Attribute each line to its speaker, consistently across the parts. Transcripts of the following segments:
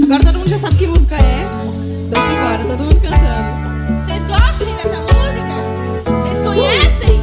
Speaker 1: Agora todo mundo já sabe que música é. Então simbora, todo mundo cantando.
Speaker 2: Vocês gostam dessa música? Vocês conhecem?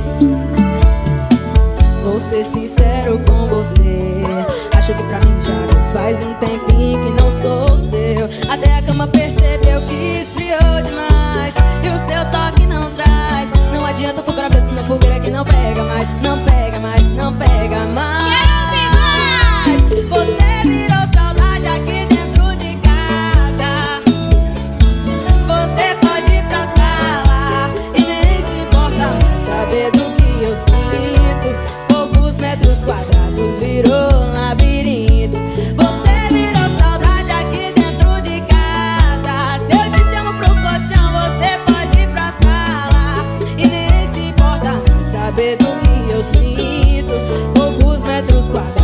Speaker 3: Vou ser sincero com você, acho que pra mim já faz um tempinho que não sou seu. Até a cama percebeu que esfriou demais e o seu toque não traz. Não adianta procurar vento na fogueira que não pega mais. Não pega mais, não pega mais.
Speaker 2: Quero ouvir mais!
Speaker 3: Você virou saudade aqui dentro de casa. Você foge pra sala e nem se importa mais saber do que eu sinto. Poucos metros quadrados virou um labirinto. Você virou saudade aqui dentro de casa. Se eu te chamo pro colchão, você pode ir pra sala e nem se importa mais saber do que eu sinto. Poucos metros quadrados